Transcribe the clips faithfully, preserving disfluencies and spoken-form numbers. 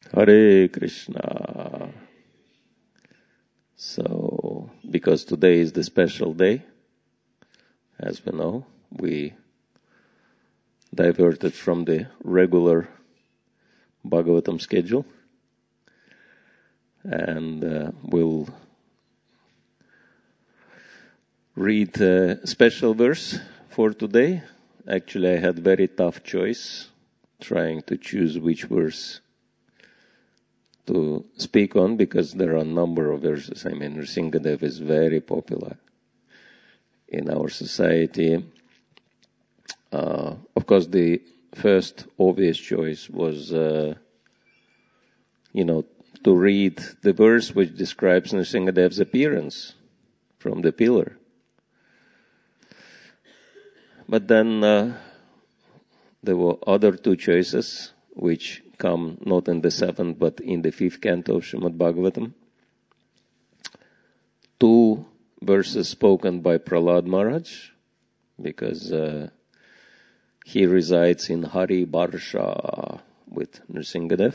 Hare Krishna. So, because today is the special day, as we know, we diverted from the regular Bhagavatam schedule, and uh, we'll read a special verse for today. Actually, I had very tough choice trying to choose which verse to speak on, because there are a number of verses. I mean, Nrsingadev is very popular in our society. Uh, of course, the first obvious choice was, uh, you know, to read the verse which describes Nrsingadev's appearance from the pillar. But then uh, there were other two choices which come not in the seventh but in the fifth canto of Srimad Bhagavatam. Two verses spoken by Prahlad Maharaj, because uh, he resides in Hari Barsha with Nrsingadev.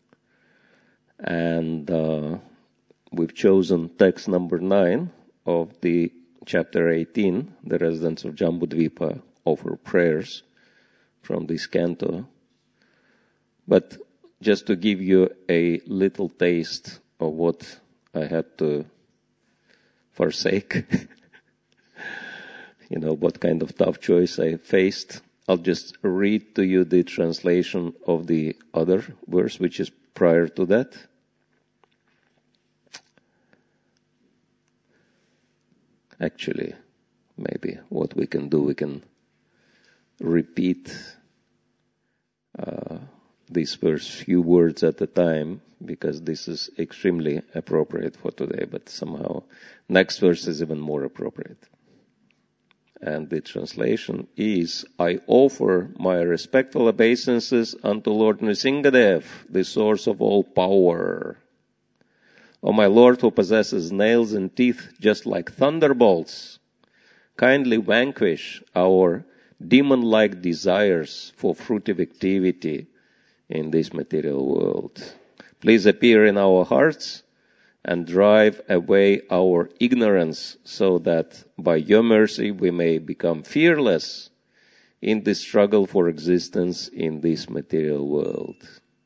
And uh, we've chosen text number nine of the chapter eighteen, the residents of Jambudvipa offer prayers from this canto. But just to give you a little taste of what I had to forsake, you know, what kind of tough choice I faced, I'll just read to you the translation of the other verse, which is prior to that. Actually, maybe what we can do, we can repeat uh, these first few words at a time, because this is extremely appropriate for today, but somehow next verse is even more appropriate. And the translation is, I offer my respectful obeisances unto Lord Nrsingadev, the source of all power. O my Lord, who possesses nails and teeth just like thunderbolts, kindly vanquish our demon-like desires for fruitive activity in this material world. Please appear in our hearts and drive away our ignorance, so that by your mercy we may become fearless in the struggle for existence in this material world.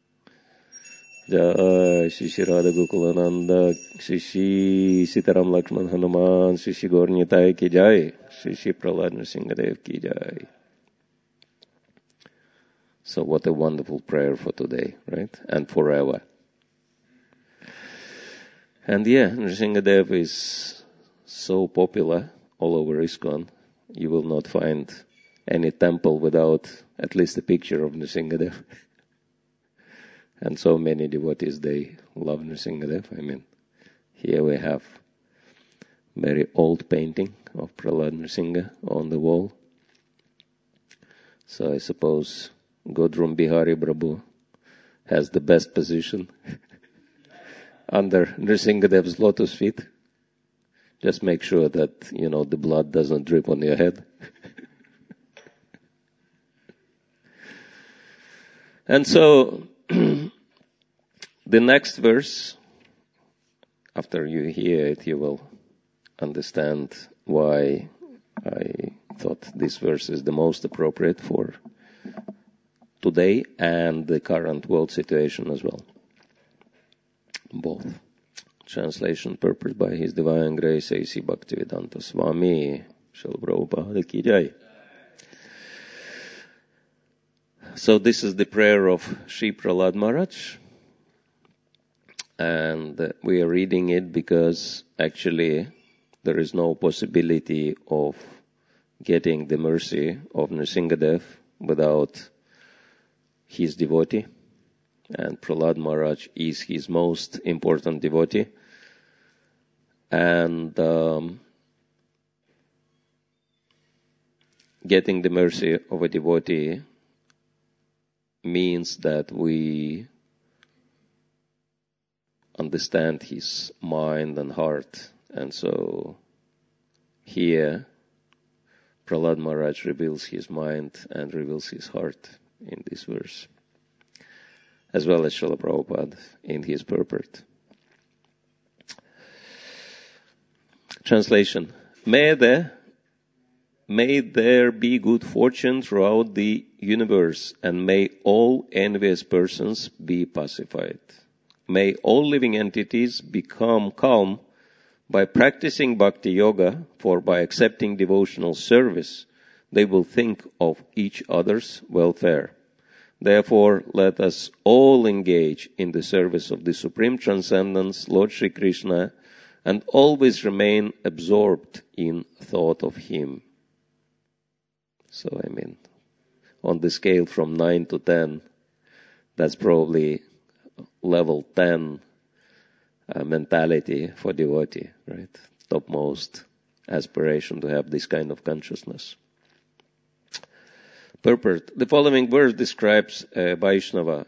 Jai Shri Shri Radha Gokulananda, Shri Shri Sitaram Lakshman Hanuman, Shri Shri Gaur Nitai ki Jai, Shri Shri Prahlad Nrsingadev ki Jai. So what a wonderful prayer for today, right? And forever. And yeah, Nrsingadev is so popular all over ISKCON. You will not find any temple without at least a picture of Nrsingadev. And so many devotees, they love Nrsingadev. I mean, here we have very old painting of Prahlad Nrsinga on the wall. So I suppose Godrum Bihari Prabhu has the best position under Nrsingadev's lotus feet. Just make sure that, you know, the blood doesn't drip on your head. And so, the next verse, after you hear it, you will understand why I thought this verse is the most appropriate for today and the current world situation as well. Both. Translation purposed by His Divine Grace A C Bhaktivedanta Swami Srila Prabhupada Ki Jai. So this is the prayer of Sri Prahlad Maharaj, and we are reading it because actually there is no possibility of getting the mercy of Nrsingadev without his devotee, and Prahlad Maharaj is his most important devotee. And um, getting the mercy of a devotee means that we understand his mind and heart. And so here Prahlad Maharaj reveals his mind and reveals his heart in this verse. as well as Srila Prabhupada in his purport. Translation. May there, may there be good fortune throughout the universe, and may all envious persons be pacified. May all living entities become calm by practicing bhakti yoga, for by accepting devotional service, they will think of each other's welfare. Therefore, let us all engage in the service of the Supreme Transcendence, Lord Sri Krishna, and always remain absorbed in thought of Him. So, I mean, on the scale from nine to ten, that's probably level ten uh, mentality for devotee, right? Topmost aspiration to have this kind of consciousness. Purport. The following verse describes a Vaishnava.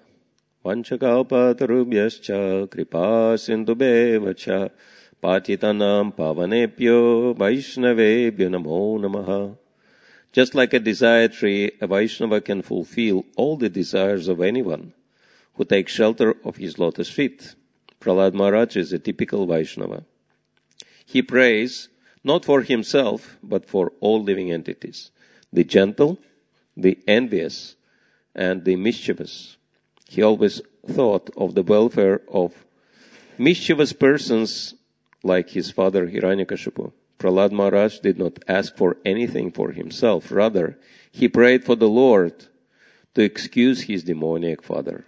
Vanchakalpatarubhyascha kripa sindhubevacha patitanam pavanebhyo Vaishnavebhyo namo namaha. Just like a desire tree, a Vaishnava can fulfill all the desires of anyone who takes shelter of his lotus feet. Prahlad Maharaj is a typical Vaishnava. He prays not for himself, but for all living entities, the gentle, the envious, and the mischievous. He always thought of the welfare of mischievous persons like his father Hiranyakashipu. Prahlad Maharaj did not ask for anything for himself. Rather, he prayed for the Lord to excuse his demoniac father.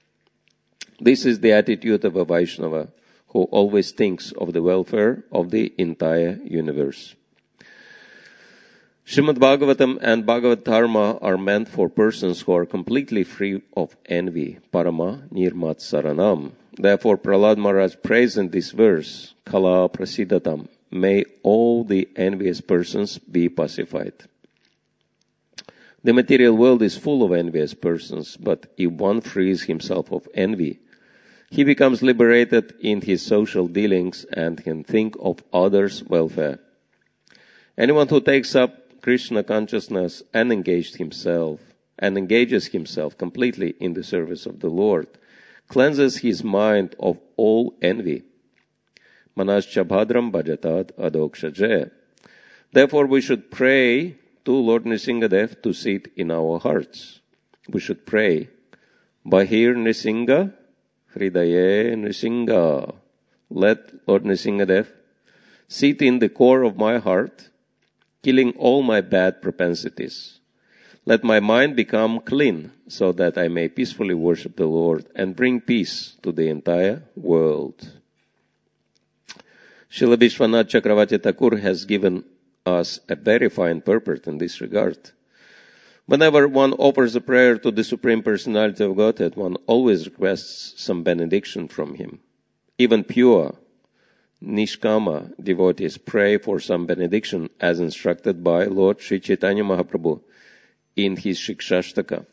This is the attitude of a Vaishnava who always thinks of the welfare of the entire universe. Srimad Bhagavatam and Bhagavad Dharma are meant for persons who are completely free of envy, parama nirmat saranam. Therefore, Prahlad Maharaj prays in this verse, Kala prasidatam, may all the envious persons be pacified. The material world is full of envious persons, but if one frees himself of envy, he becomes liberated in his social dealings and can think of others' welfare. Anyone who takes up Krishna consciousness and engaged himself and engages himself completely in the service of the Lord cleanses his mind of all envy. Manascha bhadram bhajatat adokshaje. Therefore, we should pray to Lord Nrsingadev to sit in our hearts. We should pray, Bahir Nrsinga, Hridaye Nrsinga. Let Lord Nrsingadev sit in the core of my heart, killing all my bad propensities. Let my mind become clean so that I may peacefully worship the Lord and bring peace to the entire world. Srila Vishwanath Chakravarti Thakur has given us a very fine purport in this regard. Whenever one offers a prayer to the Supreme Personality of Godhead, one always requests some benediction from Him. Even pure, Nishkama devotees pray for some benediction as instructed by Lord Sri Chaitanya Mahaprabhu in his Shikshashtaka.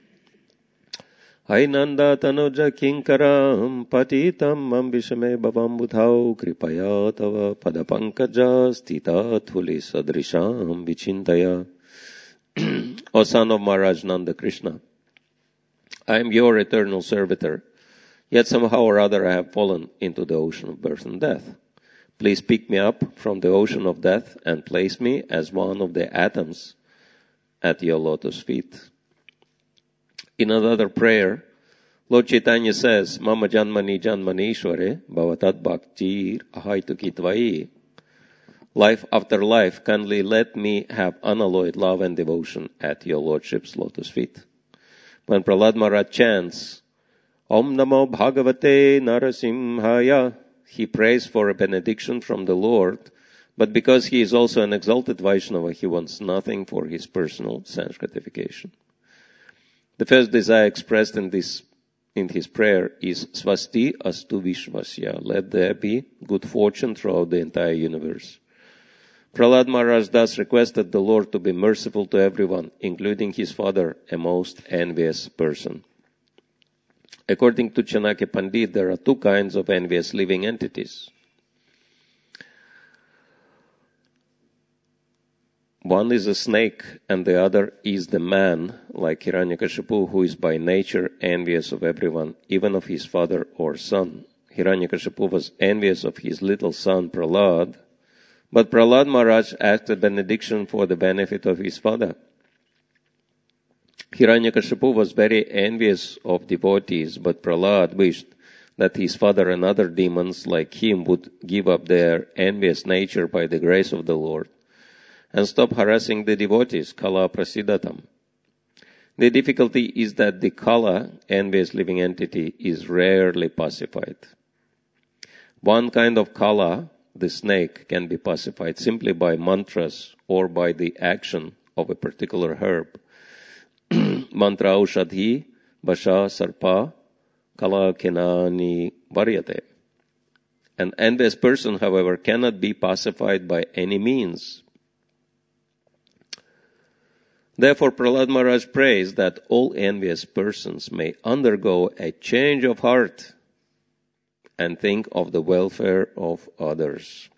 Ainanda tanuja kinkaram patitam ambishame bhavam budhau kripaya tava padapankaja stita thuli sadrisham vichintaya. O son of Maharaj Nanda Krishna, I am your eternal servitor, yet somehow or other I have fallen into the ocean of birth and death. Please pick me up from the ocean of death and place me as one of the atoms at your lotus feet. In another prayer, Lord Chaitanya says, Mama janmani janmani ishware bhavatat bhaktir ahaitu kitvai. Life after life, kindly let me have unalloyed love and devotion at your Lordship's lotus feet. When Prahlad Maharaj chants, Om Namo Bhagavate Narasimhaya, he prays for a benediction from the Lord, but because he is also an exalted Vaishnava, he wants nothing for his personal sense gratification. The first desire expressed in this in his prayer is Swasti Astu Vishvasya. Let there be good fortune throughout the entire universe. Prahlad Maharaj thus requested the Lord to be merciful to everyone, including his father, a most envious person. According to Chanakya Pandit, there are two kinds of envious living entities. One is a snake, and the other is the man, like Hiranyakashipu, who is by nature envious of everyone, even of his father or son. Hiranyakashipu was envious of his little son Prahlad, but Prahlad Maharaj asked a benediction for the benefit of his father. Hiranyakashipu was very envious of devotees, but Prahlad wished that his father and other demons like him would give up their envious nature by the grace of the Lord and stop harassing the devotees, kala prasidatam. The difficulty is that the kala, envious living entity, is rarely pacified. One kind of kala, the snake, can be pacified simply by mantras or by the action of a particular herb. Mantra aushadhi, basha sarpa, kala kenani varyate. An envious person, however, cannot be pacified by any means. Therefore, Prahlad Maharaj prays that all envious persons may undergo a change of heart and think of the welfare of others.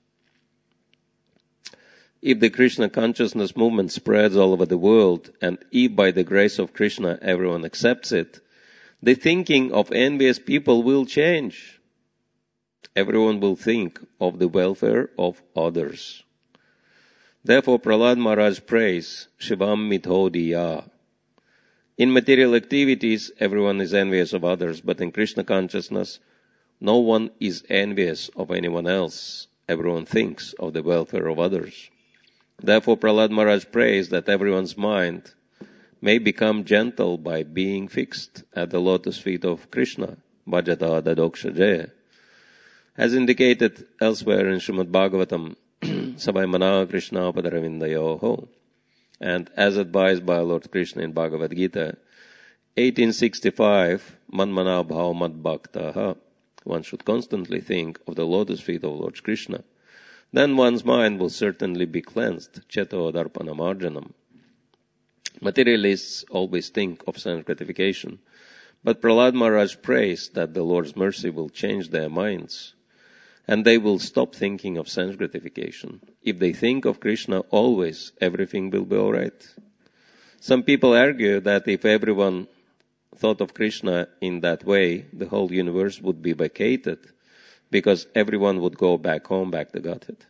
If the Krishna consciousness movement spreads all over the world, and if by the grace of Krishna everyone accepts it, the thinking of envious people will change. Everyone will think of the welfare of others. Therefore, Prahlad Maharaj prays, Shivam Mithodhiya. In material activities, everyone is envious of others, but in Krishna consciousness, no one is envious of anyone else. Everyone thinks of the welfare of others. Therefore, Prahlad Maharaj prays that everyone's mind may become gentle by being fixed at the lotus feet of Krishna, Bhajata Dadokshaje. As indicated elsewhere in Srimad Bhagavatam, Sabai Mana Krishna Padaravindayoho, and as advised by Lord Krishna in Bhagavad Gita, eighteen sixty-five, Manmana Bhav Mad Bhaktaha. One should constantly think of the lotus feet of Lord Krishna. Then one's mind will certainly be cleansed. Cheto Darpana Marjanam. Materialists always think of sense gratification, but Prahlad Maharaj prays that the Lord's mercy will change their minds, and they will stop thinking of sense gratification. If they think of Krishna always, everything will be all right. Some people argue that if everyone thought of Krishna in that way, the whole universe would be vacated, because everyone would go back home, back to Godhead.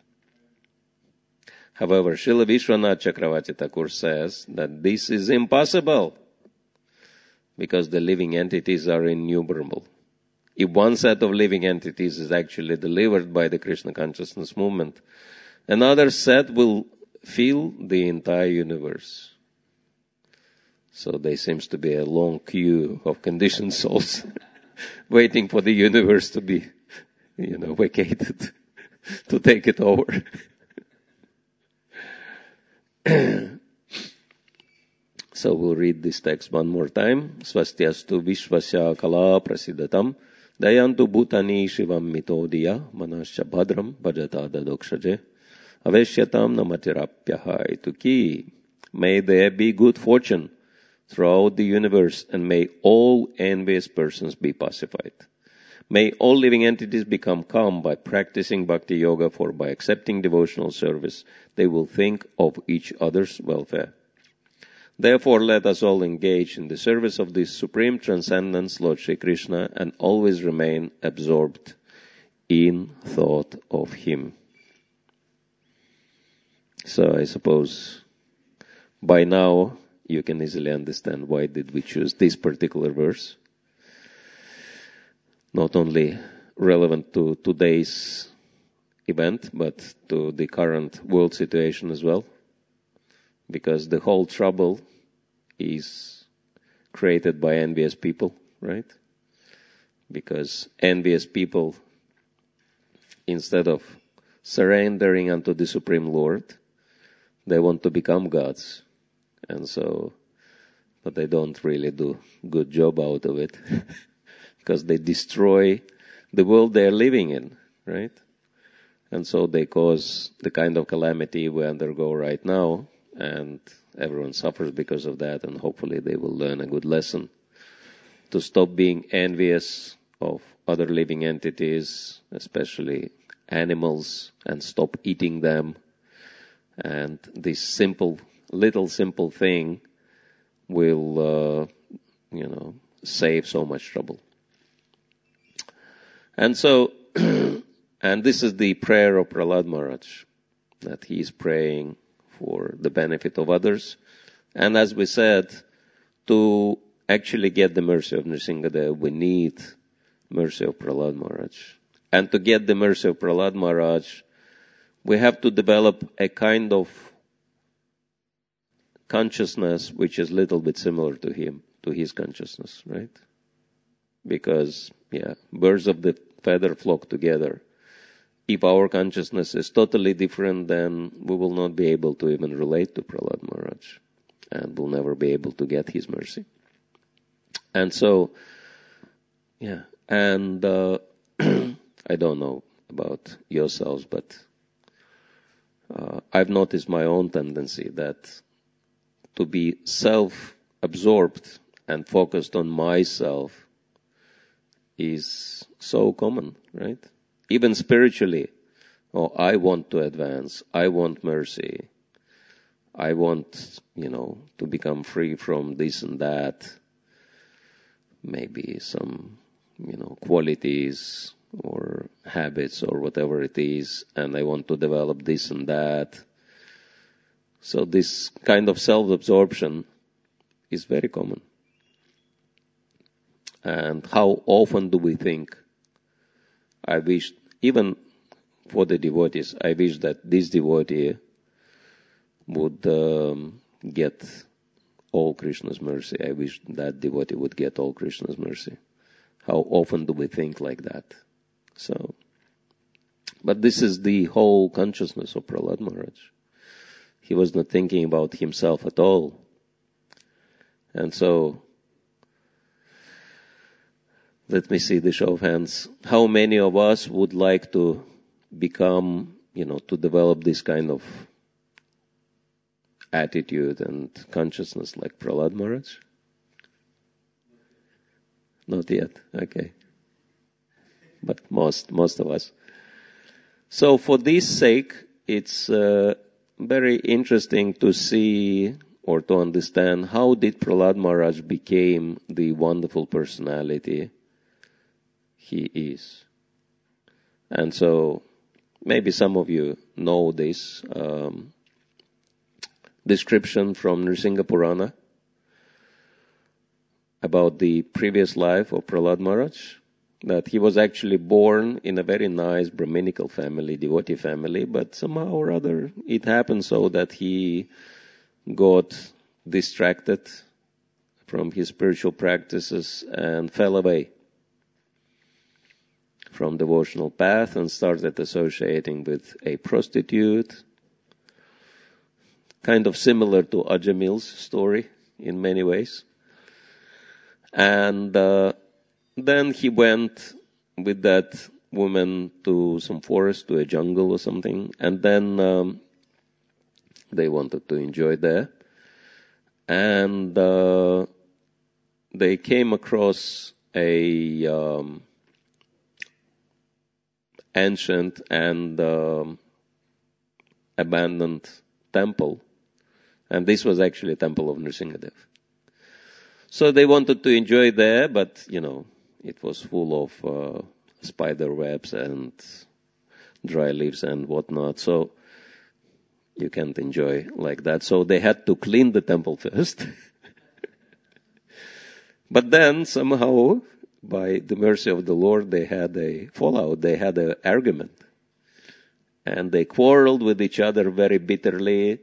However, Srila Vishwanath Chakravarti Thakur says that this is impossible, because the living entities are innumerable. If one set of living entities is actually delivered by the Krishna consciousness movement, another set will fill the entire universe. So there seems to be a long queue of conditioned souls waiting for the universe to be, you know, vacated, to take it over. So we'll read this text one more time. Swastyastu vishvasya kala prasidatam dayantu bhutani shivam mitodiya manasya bhadram bhajata dadokshaje aveshyatam namatirapyaha ituki. May there be good fortune throughout the universe, and may all envious persons be pacified. May all living entities become calm by practicing bhakti yoga, for by accepting devotional service, they will think of each other's welfare. Therefore, let us all engage in the service of this supreme transcendence, Lord Shri Krishna, and always remain absorbed in thought of Him. So I suppose by now you can easily understand why did we choose this particular verse. Not only relevant to today's event, but to the current world situation as well. Because the whole trouble is created by envious people, right? Because envious people, instead of surrendering unto the Supreme Lord, they want to become gods. And so, but they don't really do good job out of it. Because they destroy the world they are living in, right? And so they cause the kind of calamity we undergo right now, and everyone suffers because of that, and hopefully they will learn a good lesson to stop being envious of other living entities, especially animals, and stop eating them, And this simple, little simple thing will, uh, you know, save so much trouble. And so, and this is the prayer of Prahlad Maharaj, that he is praying for the benefit of others. And as we said, to actually get the mercy of Nrsingadev, we need mercy of Prahlad Maharaj. And to get the mercy of Prahlad Maharaj, we have to develop a kind of consciousness which is a little bit similar to him, to his consciousness, right? Because, yeah, birds of the feather flock together. If our consciousness is totally different, then we will not be able to even relate to Prahlad Maharaj, and we'll never be able to get his mercy. And so, yeah, and uh, I don't know about yourselves, but uh, I've noticed my own tendency that to be self-absorbed and focused on myself is so common, right? Even spiritually, oh, I want to advance, I want mercy, I want, you know, to become free from this and that, maybe some, you know, qualities or habits or whatever it is, and I want to develop this and that. So this kind of self-absorption is very common. And how often do we think, I wish, even for the devotees, I wish that this devotee would um, get all Krishna's mercy. I wish that devotee would get all Krishna's mercy. How often do we think like that? So, but this is the whole consciousness of Prahlad Maharaj. He was not thinking about himself at all. And so, let me see the show of hands. How many of us would like to become, you know, to develop this kind of attitude and consciousness like Prahlad Maharaj? Not yet, okay. But most, most of us. So for this sake, it's uh, very interesting to see or to understand how did Prahlad Maharaj became the wonderful personality he is. And so maybe some of you know this um, description from Nrsimha Purana about the previous life of Prahlad Maharaj, that he was actually born in a very nice Brahminical family, devotee family, but somehow or other it happened so that he got distracted from his spiritual practices and fell away from devotional path and started associating with a prostitute, kind of similar to Ajamil's story in many ways. And uh, then he went with that woman to some forest, to a jungle or something, and then um, they wanted to enjoy there. And uh, they came across a um, ancient and um, abandoned temple, and this was actually a temple of Nrsingadev. So they wanted to enjoy there, but, you know, it was full of uh, spider webs and dry leaves and whatnot, so you can't enjoy like that. So they had to clean the temple first. But then somehow, by the mercy of the Lord, they had a fallout, they had an argument. And they quarreled with each other very bitterly.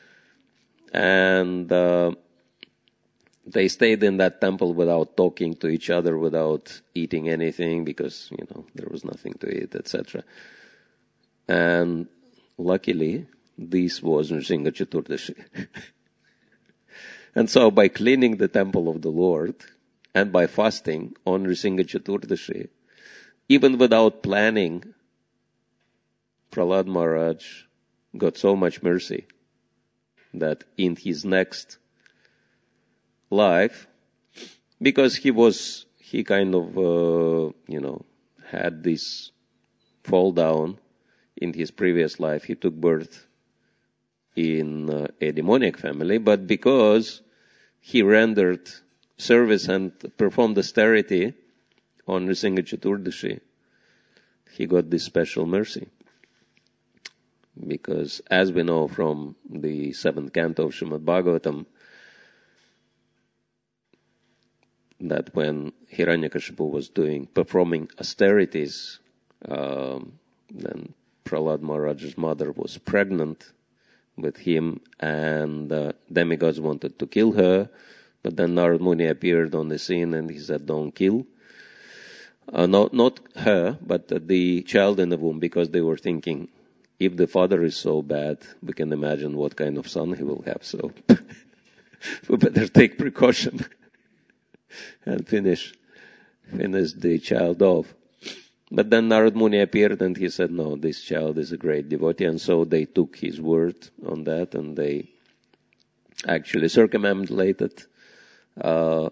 And uh, they stayed in that temple without talking to each other, without eating anything, because, you know, there was nothing to eat, et cetera. And luckily, this was Nrsimha Chaturdashi. And so by cleaning the temple of the Lord, and by fasting on Nrsimha Chaturdashi, even without planning, Prahlad Maharaj got so much mercy that in his next life, because he was, he kind of, uh, you know, had this fall down in his previous life. He took birth in uh, a demoniac family, but because he rendered service and performed austerity on Nrsimha Chaturdashi, he got this special mercy. Because as we know from the seventh canto of Srimad Bhagavatam, that when Hiranyakashipu was doing, performing austerities, um, then Prahlad Maharaj's mother was pregnant with him, and uh, demigods wanted to kill her, but then Narad Muni appeared on the scene and he said, don't kill. Uh, not, not her, but the child in the womb, because they were thinking, if the father is so bad, we can imagine what kind of son he will have. So we better take precaution and finish, finish the child off. But then Narad Muni appeared and he said, no, this child is a great devotee. And so they took his word on that and they actually circumambulated uh,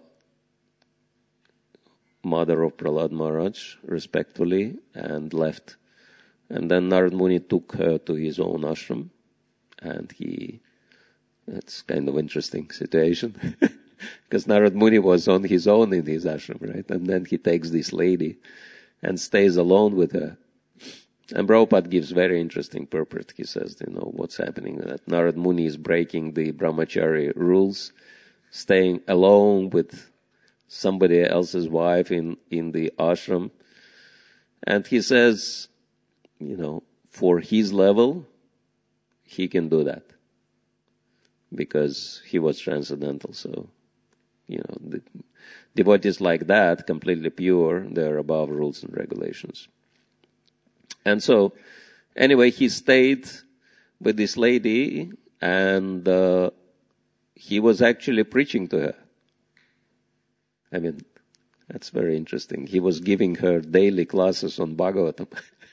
mother of Prahlad Maharaj respectfully and left. And then Narad Muni took her to his own ashram, and he, that's kind of interesting situation, because Narad Muni was on his own in his ashram, right? And then he takes this lady and stays alone with her. And Prabhupada gives very interesting purport. He says, you know, what's happening, that Narad Muni is breaking the brahmachari rules, staying alone with somebody else's wife in, in the ashram. And he says, you know, for his level, he can do that because he was transcendental. So, you know, the devotees like that, completely pure, they're above rules and regulations. And so, anyway, he stayed with this lady and uh, he was actually preaching to her. I mean, that's very interesting. He was giving her daily classes on Bhagavatam.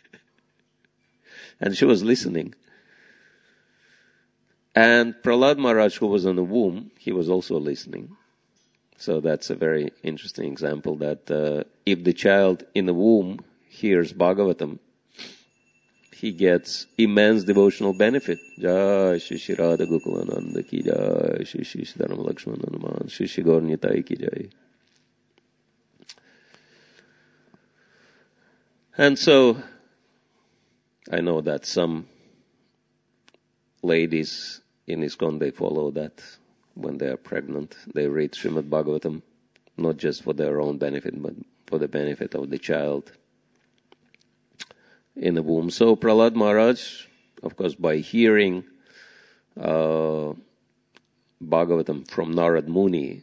And she was listening. And Prahlad Maharaj, who was in the womb, he was also listening. So that's a very interesting example that uh, if the child in the womb hears Bhagavatam, he gets immense devotional benefit. Jai Shri Shri Radha Gokulananda ki jai, Shri Shri Siddharama Lakshmana Hanuman, Shri Shri Gaur Nitai ki jai. And so, I know that some ladies in ISKCON, they follow that when they are pregnant. They read Srimad Bhagavatam, not just for their own benefit, but for the benefit of the child in the womb. So Prahlad Maharaj, of course, by hearing uh, Bhagavatam from Narad Muni,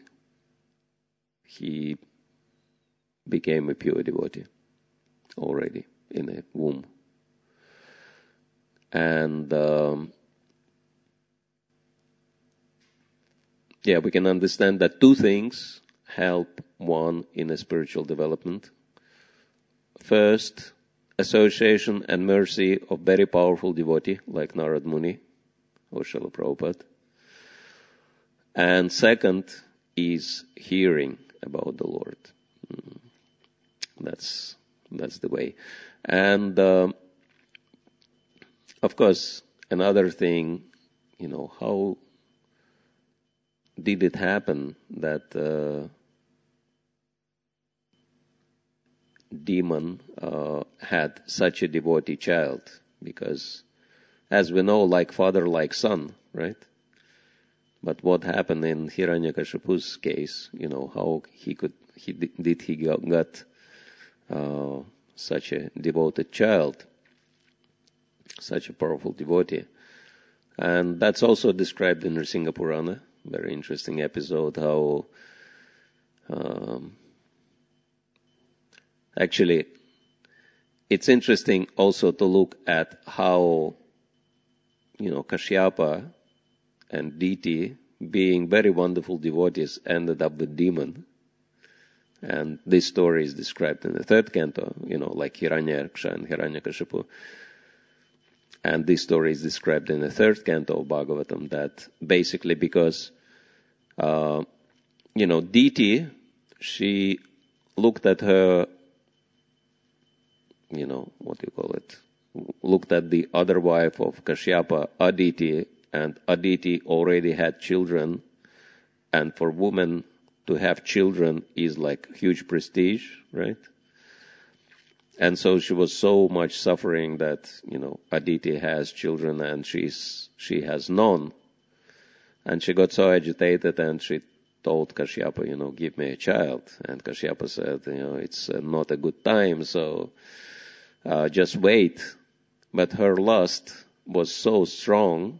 he became a pure devotee already in the womb. And um, yeah, we can understand that two things help one in a spiritual development. First, association and mercy of very powerful devotee like Narad Muni or Srila Prabhupada. And second is hearing about the Lord. Mm. That's that's the way. And um, of course, another thing, you know, how did it happen that uh, demon uh, had such a devotee child? Because, as we know, like father, like son, right? But what happened in Hiranyakashipu's case? You know, how he could, he did he got, got uh, such a devoted child, such a powerful devotee, and that's also described in Nrsimha Purana. Very interesting episode. How um, actually, it's interesting also to look at how, you know, Kashyapa and Diti, being very wonderful devotees, ended up with demon. And this story is described in the third canto, you know, like Hiranyaksha and Hiranyakashipu. And this story is described in the third canto of Bhagavatam, that basically because, uh, you know, Diti, she looked at her, you know, what do you call it, looked at the other wife of Kashyapa, Aditi, and Aditi already had children, and for women to have children is like huge prestige, right? And so she was so much suffering that, you know, Aditi has children and she's she has none. And she got so agitated and she told Kashyapa, you know, give me a child. And Kashyapa said, you know, it's uh, not a good time, so uh, just wait. But her lust was so strong,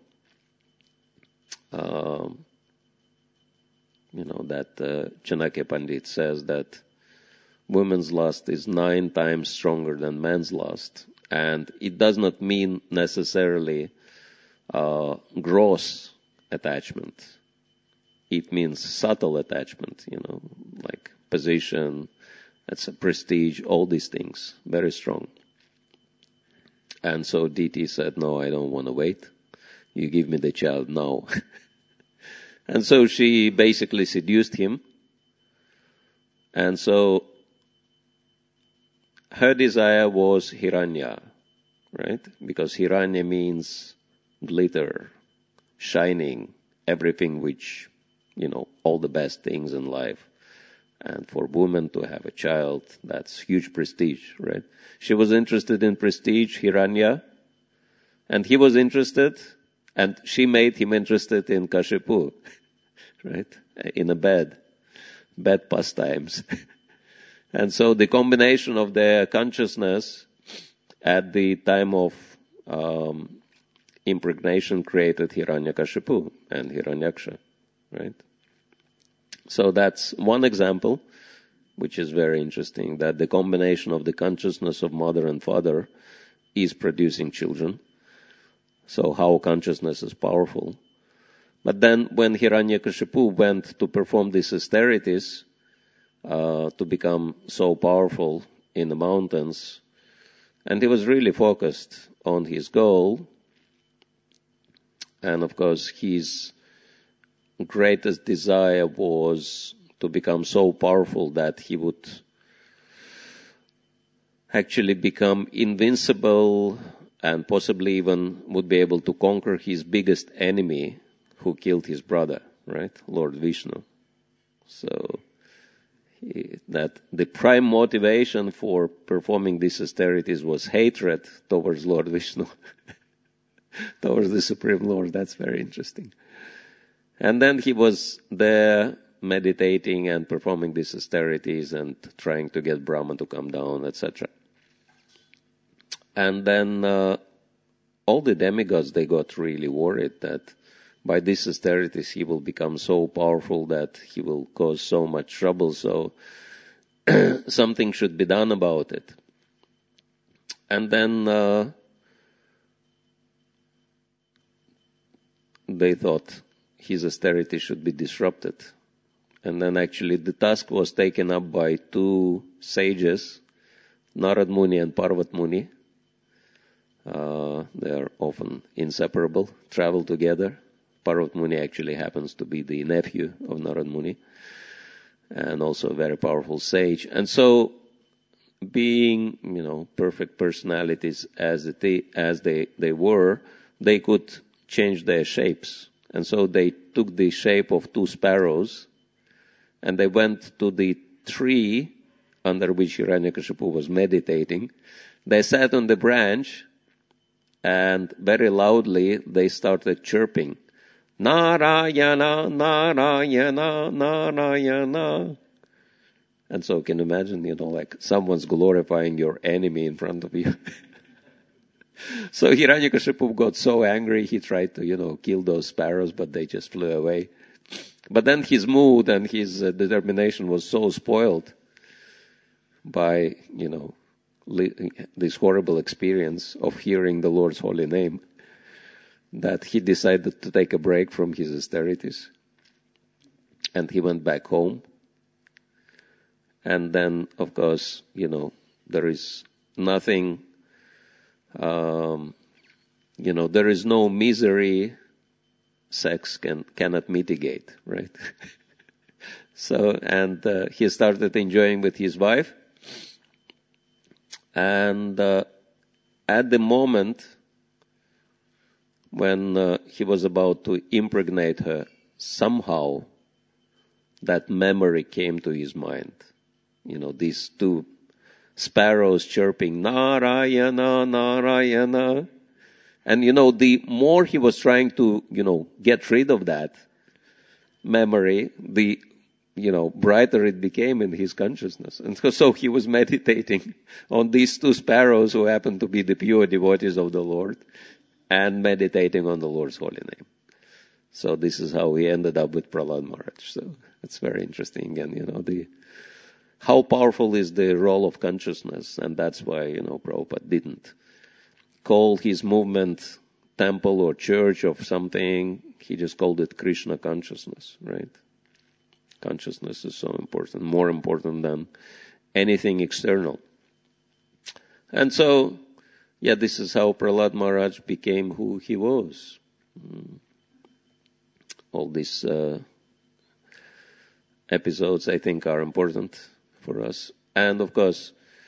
um, you know, that uh, Chanakya Pandit says that women's lust is nine times stronger than man's lust. And it does not mean necessarily uh, gross attachment. It means subtle attachment, you know, like position, that's a prestige, all these things, very strong. And so Diti said, no, I don't want to wait. You give me the child now. And so she basically seduced him. And so her desire was Hiranya, right? Because Hiranya means glitter, shining, everything which, you know, all the best things in life. And for women to have a child, that's huge prestige, right? She was interested in prestige, Hiranya, and he was interested, and she made him interested in Kashipu, right? In a bed, bed pastimes. And so the combination of their consciousness at the time of um, impregnation created Hiranyakashipu and Hiranyaksha, right? So that's one example, which is very interesting, that the combination of the consciousness of mother and father is producing children. So how consciousness is powerful. But then when Hiranyakashipu went to perform these austerities, uh, to become so powerful in the mountains, and he was really focused on his goal, and of course his greatest desire was to become so powerful that he would actually become invincible and possibly even would be able to conquer his biggest enemy who killed his brother, right? Lord Vishnu. So he, that the prime motivation for performing these austerities was hatred towards Lord Vishnu, towards the Supreme Lord. That's very interesting. And then he was there meditating and performing these austerities and trying to get Brahma to come down, et cetera. And then uh, all the demigods, they got really worried that by these austerities he will become so powerful that he will cause so much trouble, so something should be done about it. And then uh, they thought his austerity should be disrupted. And then actually the task was taken up by two sages, Narad Muni and Parvat Muni. Uh, they are often inseparable, travel together. Parvat Muni actually happens to be the nephew of Narad Muni, and also a very powerful sage. And so, being, you know, perfect personalities as they, as they, they were, they could change their shapes. And so they took the shape of two sparrows, and they went to the tree under which Hiranyakashipu was meditating. They sat on the branch, and very loudly they started chirping, Narayana, Narayana, Narayana. And so can you imagine, you know, like someone's glorifying your enemy in front of you. So Hiranyakashipu got so angry, he tried to, you know, kill those sparrows, but they just flew away. But then his mood and his uh, determination was so spoiled by, you know, li- this horrible experience of hearing the Lord's holy name, that he decided to take a break from his austerities. And he went back home. And then, of course, you know, there is nothing, um, you know, there is no misery sex can cannot mitigate, right? So, and uh, he started enjoying with his wife. And uh, at the moment when uh, he was about to impregnate her, somehow that memory came to his mind. You know, these two sparrows chirping, Narayana, Narayana. And, you know, the more he was trying to, you know, get rid of that memory, the, you know, brighter it became in his consciousness. And so, so he was meditating on these two sparrows who happened to be the pure devotees of the Lord, and meditating on the Lord's holy name. So this is how he ended up with Prahlad Maharaj. So it's very interesting. And, you know, the how powerful is the role of consciousness. And that's why, you know, Prabhupada didn't call his movement temple or church of something. He just called it Krishna consciousness, right? Consciousness is so important, more important than anything external. And so, yeah, this is how Prahlad Maharaj became who he was. Mm. All these uh, episodes, I think, are important for us. And, of course,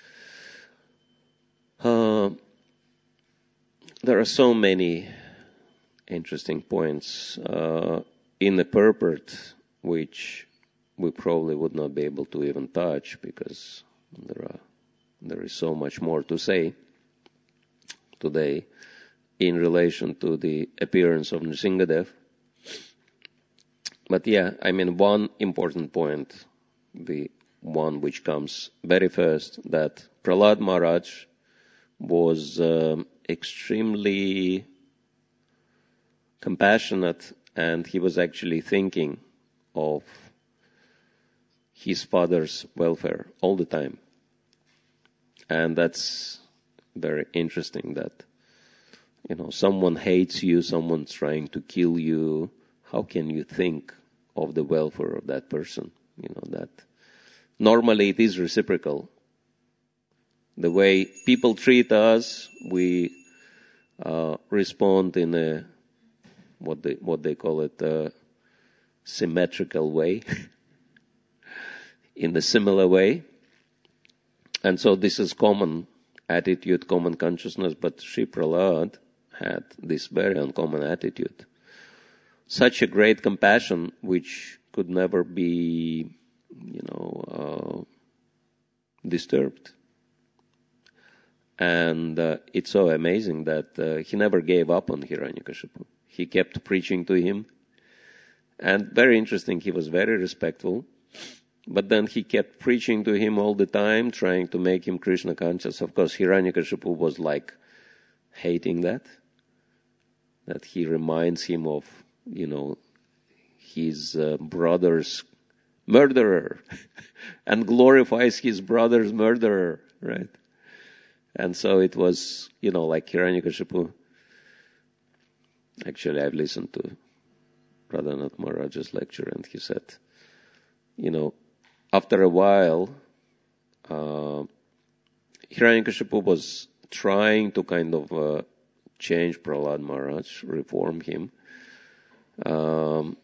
uh, there are so many interesting points uh, in the purport which we probably would not be able to even touch, because there are there is so much more to say today in relation to the appearance of Nrsingadev. But yeah, I mean, one important point, the one which comes very first, that Prahlad Maharaj was um, extremely compassionate, and he was actually thinking of his father's welfare all the time. And that's very interesting, that, you know, someone hates you, someone's trying to kill you. How can you think of the welfare of that person? You know, that normally it is reciprocal. The way people treat us, we uh, respond in a, what they, what they call it, a symmetrical way, in a similar way. And so this is common attitude, common consciousness, but Sri Prahlad had this very uncommon attitude. Such a great compassion which could never be, you know, uh, disturbed. And uh, it's so amazing that uh, he never gave up on Hiranyakashipu. He kept preaching to him. And very interesting, he was very respectful. But then he kept preaching to him all the time, trying to make him Krishna conscious. Of course, Hiranyakashipu was like hating that. That he reminds him of, you know, his uh, brother's murderer and glorifies his brother's murderer, right? And so it was, you know, like Hiranyakashipu. Actually, I've listened to Radhanath Maharaj's lecture, and he said, you know, after a while, uh, Hiranyakashipu was trying to kind of uh, change Prahlad Maharaj, reform him. Um,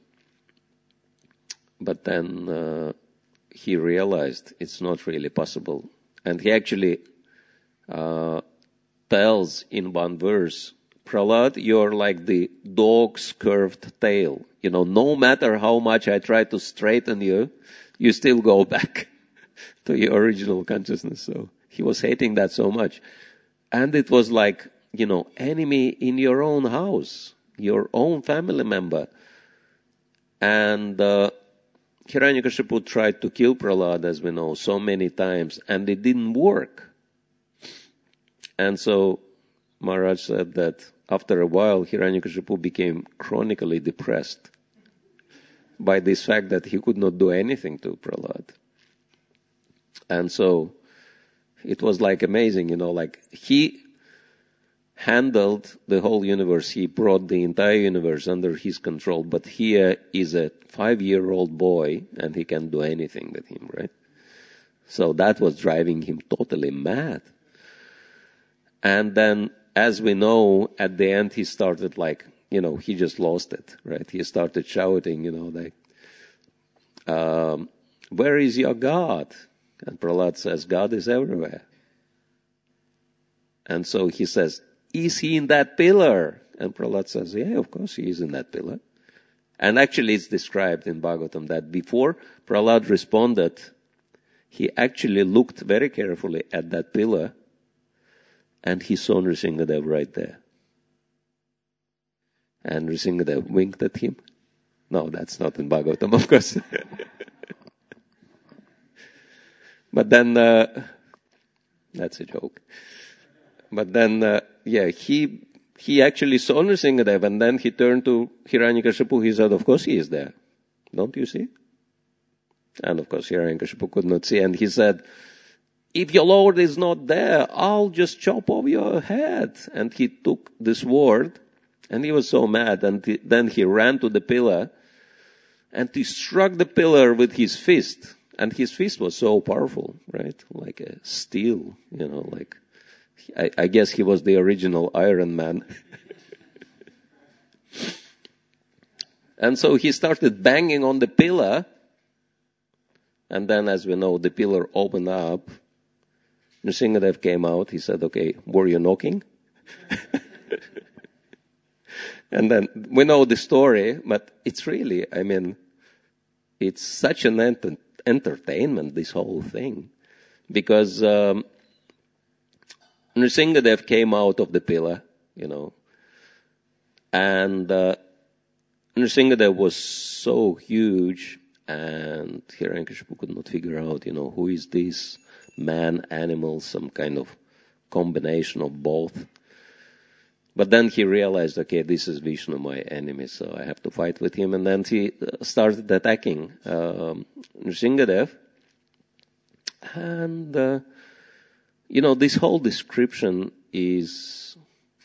but then uh, he realized it's not really possible. And he actually uh, tells in one verse, Prahlad, you're like the dog's curved tail. You know, no matter how much I try to straighten you, you still go back to your original consciousness. So he was hating that so much. And it was like, you know, enemy in your own house, your own family member. And uh, Hiranyakashipu tried to kill Prahlad, as we know, so many times, and it didn't work. And so Maharaj said that after a while, Hiranyakashipu became chronically depressed by this fact that he could not do anything to Prahlad. And so it was like amazing, you know, like he handled the whole universe. He brought the entire universe under his control, but here is a five-year-old boy and he can do anything with him, right? So that was driving him totally mad. And then, as we know, at the end he started like, you know, he just lost it, right? He started shouting, you know, like, um, where is your God? And Prahlad says, God is everywhere. And so he says, is he in that pillar? And Prahlad says, yeah, of course he is in that pillar. And actually it's described in Bhagavatam that before Prahlad responded, he actually looked very carefully at that pillar and he saw Nrsingadev right there. And Nrsingadev winked at him. No, that's not in Bhagavatam, of course. But then, uh, that's a joke. But then, uh, yeah, he he actually saw Nrsingadev, and then he turned to Hiranyakashipu. He said, of course he is there. Don't you see? And of course Hiranyakashipu could not see. And he said, if your Lord is not there, I'll just chop off your head. And he took the sword, and he was so mad. And he, then he ran to the pillar, and he struck the pillar with his fist. And his fist was so powerful, right? Like a steel, you know, like, I, I guess he was the original Iron Man. And so he started banging on the pillar. And then, as we know, the pillar opened up. Nrsingadev came out. He said, okay, were you knocking? And then we know the story, but it's really, I mean, it's such an ent- entertainment, this whole thing. Because um, Nrsingadev came out of the pillar, you know, and uh, Nrsingadev was so huge, and Hiranyakashipu could not figure out, you know, who is this man, animal, some kind of combination of both. But then he realized, okay, this is Vishnu, my enemy, so I have to fight with him. And then he started attacking um, Nrsingadev. And, uh, you know, this whole description is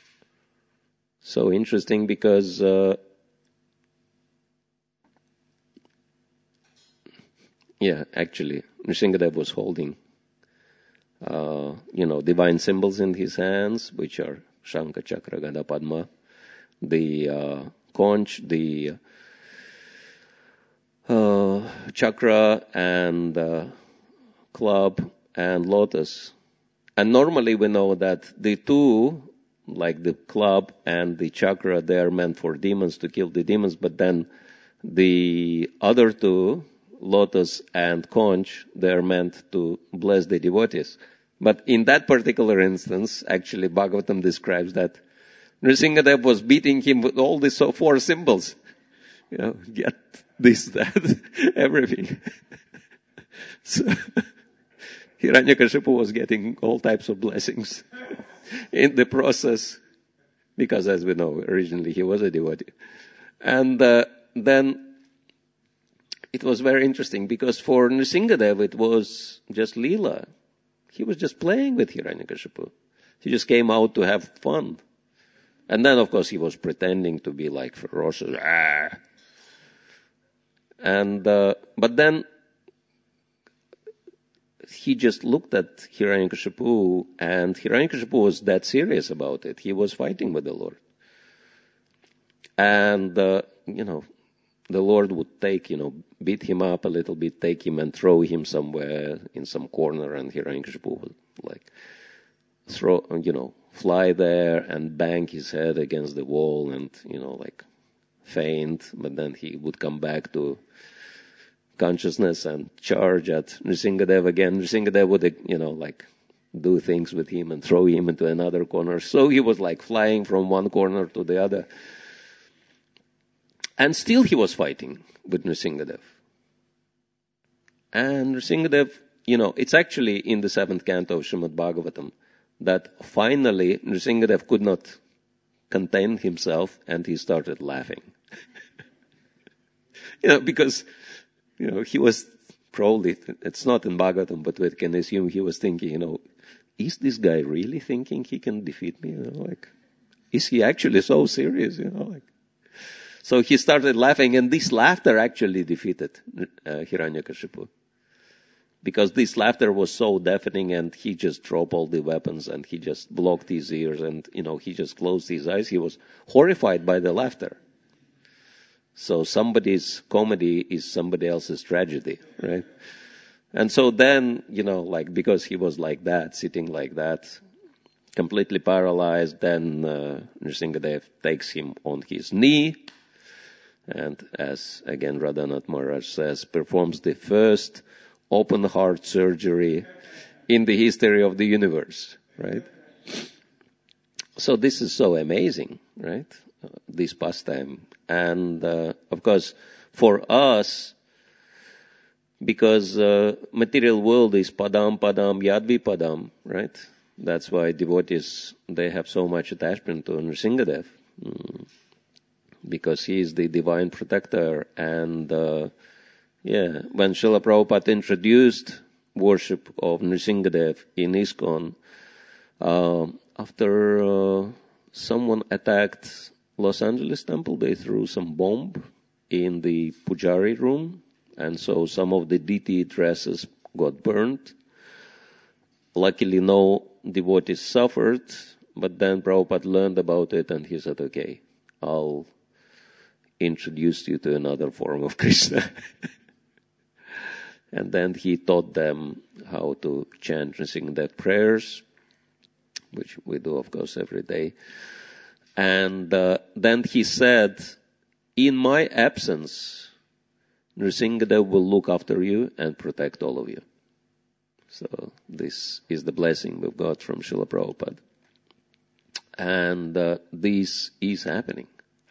so interesting because uh, yeah, actually, Nrsingadev was holding, uh, you know, divine symbols in his hands, which are Shankha, Chakra, Gada, Padma, the uh, conch, the uh, chakra, and uh, club, and lotus. And normally we know that the two, like the club and the chakra, they are meant for demons, to kill the demons, but then the other two, lotus and conch, they are meant to bless the devotees. But in that particular instance, actually, Bhagavatam describes that Nrsingadev was beating him with all these four symbols. You know, get this, that, everything. So, Hiranyakashipu was getting all types of blessings in the process, because as we know, originally he was a devotee. And uh, then it was very interesting, because for Nrsingadev it was just Leela. He was just playing with Hiranyakashipu. He just came out to have fun. And then, of course, he was pretending to be like ferocious. Ah. And, uh, but then he just looked at Hiranyakashipu, and Hiranyakashipu was that serious about it. He was fighting with the Lord. And, uh, you know, the Lord would take, you know, beat him up a little bit, take him and throw him somewhere in some corner, and Hiranyakashipu would, like, throw, you know, fly there and bang his head against the wall and, you know, like, faint, but then he would come back to consciousness and charge at Nrsingadev again. Nrsingadev would, you know, like, do things with him and throw him into another corner. So he was, like, flying from one corner to the other. And still he was fighting with Nrsingadev. And Nrsingadev, you know, it's actually in the seventh canto of Srimad Bhagavatam that finally Nrsingadev could not contain himself and he started laughing. You know, because, you know, he was probably, it's not in Bhagavatam, but we can assume he was thinking, you know, is this guy really thinking he can defeat me? You know, like, is he actually so serious? You know, like. So he started laughing, and this laughter actually defeated uh, Hiranyakashipu. Because this laughter was so deafening, and he just dropped all the weapons, and he just blocked his ears, and, you know, he just closed his eyes. He was horrified by the laughter. So somebody's comedy is somebody else's tragedy, right? And so then, you know, like, because he was like that, sitting like that, completely paralyzed. Then uh, Nrsingadev takes him on his knee, and as again Radhanath Maharaj says, performs the first open heart surgery in the history of the universe, right? So this is so amazing, right? Uh, this pastime. And uh, of course, for us, because uh, material world is padam, padam, yadvi padam, right? That's why devotees, they have so much attachment to Nrsingadev, mm. because he is the divine protector. And uh, yeah, when Srila Prabhupada introduced worship of Nrsingadev in ISKCON, uh, after uh, someone attacked Los Angeles temple, they threw some bomb in the pujari room, and so some of the D T dresses got burned. Luckily, no devotees suffered, but then Prabhupada learned about it, and he said, okay, I'll introduce you to another form of Krishna. And then he taught them how to chant and sing their prayers, which we do, of course, every day. And uh, then he said, in my absence, Nrsingadev will look after you and protect all of you. So this is the blessing we've got from Srila Prabhupada. And uh, this is happening.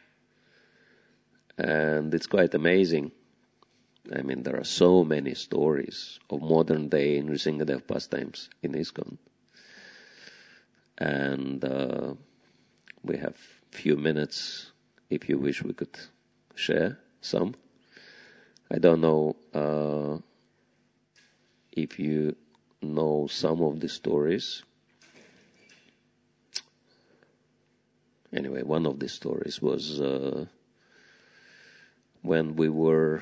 And it's quite amazing. I mean, there are so many stories of modern-day Nrsingadev pastimes in ISKCON. And uh, we have few minutes, if you wish, we could share some. I don't know uh, if you know some of the stories. Anyway, one of the stories was uh, when we were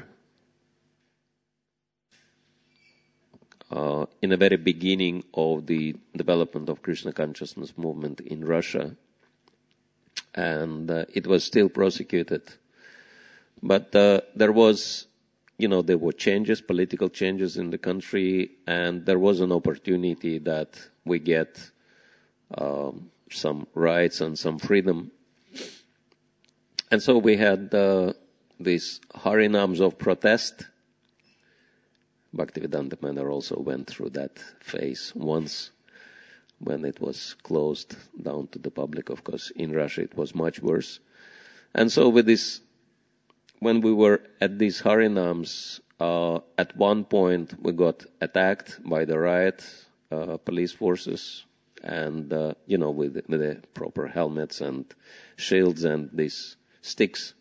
uh, in the very beginning of the development of Krishna consciousness movement in Russia, and uh, it was still prosecuted. But uh, there was, you know, there were changes, political changes in the country, and there was an opportunity that we get um, some rights and some freedom. And so we had uh, these harinams of protest. Bhaktivedanta Manor also went through that phase once when it was closed down to the public. Of course, in Russia it was much worse. And so with this, when we were at these harinams, uh, at one point we got attacked by the riot uh, police forces, and uh, you know, with, with the proper helmets and shields and these sticks.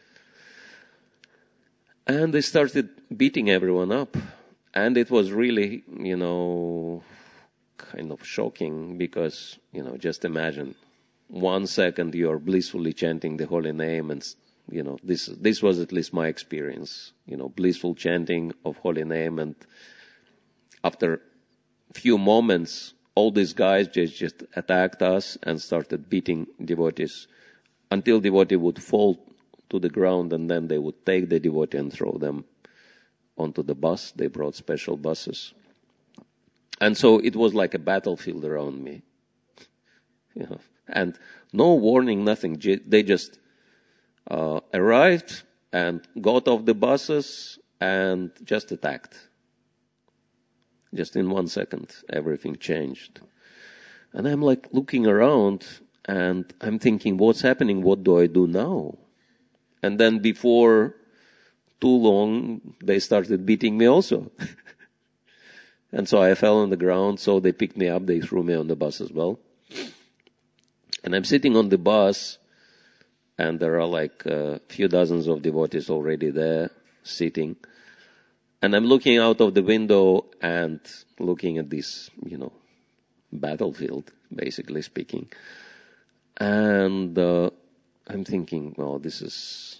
And they started beating everyone up. And it was really, you know, kind of shocking because, you know, just imagine one second you're blissfully chanting the holy name, and, you know, this this was at least my experience, you know, blissful chanting of holy name, and after a few moments, all these guys just, just attacked us and started beating devotees until devotee would fall to the ground, and then they would take the devotee and throw them onto the bus. They brought special buses. And so it was like a battlefield around me. You know, and no warning, nothing. They just uh, arrived and got off the buses and just attacked. Just in one second, everything changed. And I'm like looking around and I'm thinking, what's happening? What do I do now? And then before too long, they started beating me also. And so I fell on the ground, so they picked me up, they threw me on the bus as well. And I'm sitting on the bus, and there are like a few dozens of devotees already there, sitting. And I'm looking out of the window and looking at this, you know, battlefield, basically speaking. And uh, I'm thinking, well, this is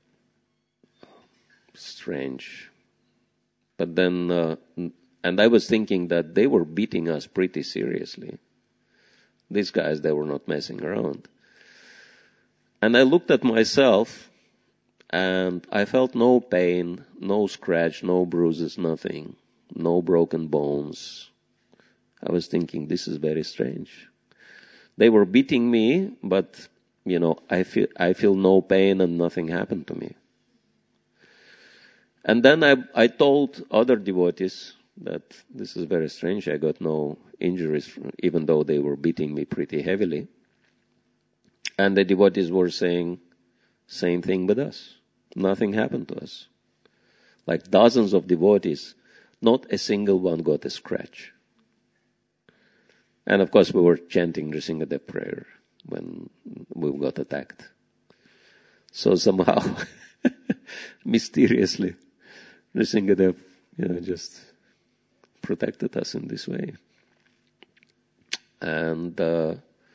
strange. But then, uh, and I was thinking that they were beating us pretty seriously. These guys, they were not messing around. And I looked at myself, and I felt no pain, no scratch, no bruises, nothing, no broken bones. I was thinking, this is very strange. they were beating me, but, you know, I feel, I feel no pain and nothing happened to me. And then I, I told other devotees that this is very strange. I got no injuries, even though they were beating me pretty heavily. And the devotees were saying, same thing with us. Nothing happened to us. Like dozens of devotees, not a single one got a scratch. And of course we were chanting Nrsingadev prayer when we got attacked. So somehow, mysteriously, Nrsingadev, you know, just protected us in this way. And uh,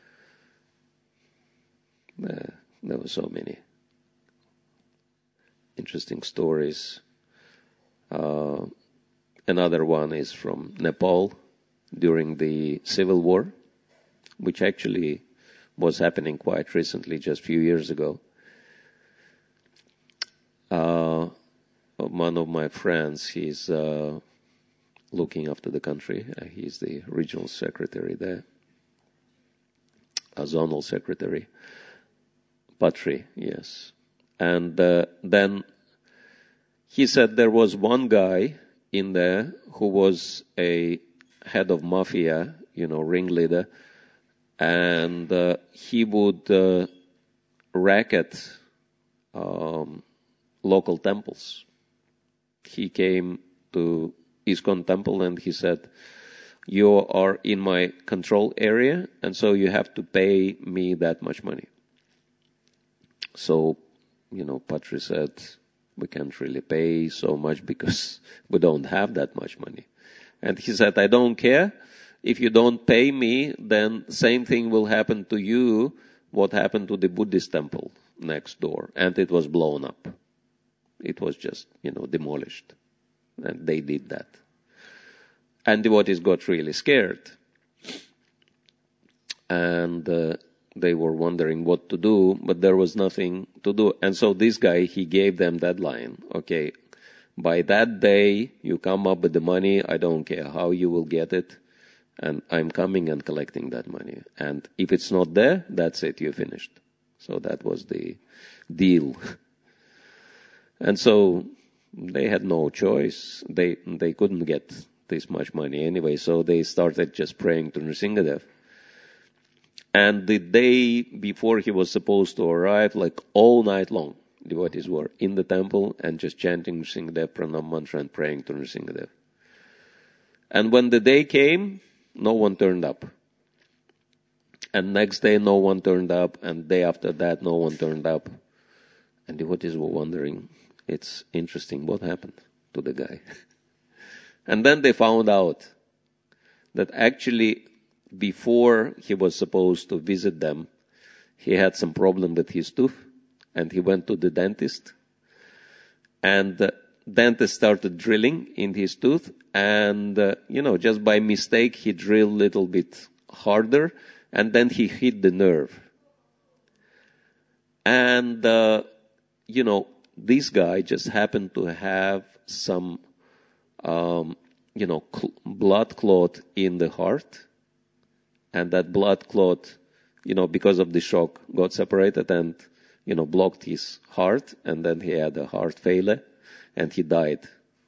uh, there were so many interesting stories. Uh, another one is from Nepal during the civil war, which actually was happening quite recently, just a few years ago. Uh, one of my friends, he's uh, looking after the country. Uh, he's the regional secretary there, a zonal secretary. Patri, yes. And uh, then he said there was one guy in there who was a head of mafia, you know, ringleader, and uh, he would uh, racket um, local temples. He came to ISKCON temple and he said, you are in my control area, and so you have to pay me that much money. So, you know, Patri said, we can't really pay so much because we don't have that much money. And he said, I don't care. If you don't pay me, then same thing will happen to you what happened to the Buddhist temple next door. And it was blown up. It was just, you know, demolished. And they did that. And devotees got really scared. And uh, they were wondering what to do, but there was nothing to do. And so this guy, he gave them that line. Okay, by that day, you come up with the money. I don't care how you will get it. And I'm coming and collecting that money. And if it's not there, that's it, you're finished. So that was the deal. And so they had no choice. They they couldn't get this much money anyway, so they started just praying to Nrsingadev. And the day before he was supposed to arrive, like all night long, devotees were in the temple and just chanting Nrsingadev Pranam Mantra and praying to Nrsingadev. And when the day came, no one turned up. And next day, no one turned up. And day after that, no one turned up. And devotees were wondering, it's interesting, what happened to the guy? And then they found out that actually, before he was supposed to visit them, he had some problem with his tooth, and he went to the dentist. And the dentist started drilling in his tooth, and, uh, you know, just by mistake, he drilled a little bit harder, and then he hit the nerve. And, uh, you know, this guy just happened to have some, um, you know, cl- blood clot in the heart. And that blood clot, you know, because of the shock, got separated and, you know, blocked his heart. And then he had a heart failure and he died